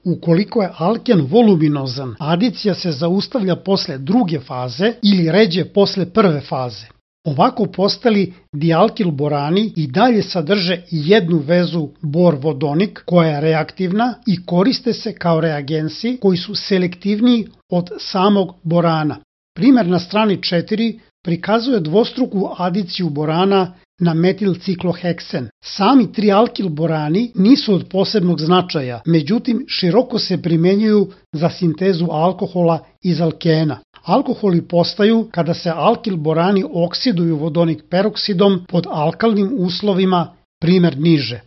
Ukoliko je alken voluminozan, adicija se zaustavlja posle druge faze ili ređe posle prve faze. Ovako postali dialkil borani i dalje sadrže jednu vezu bor-vodonik koja je reaktivna i koriste se kao reagensi koji su selektivniji od samog borana. Primer na strani 4 prikazuje dvostruku adiciju borana na metilcikloheksen. Sami trialkil borani nisu od posebnog značaja, međutim široko se primenjuju za sintezu alkohola iz alkena. Alkoholi postaju kada se alkil borani oksiduju vodonik peroksidom pod alkalnim uslovima, primer niže.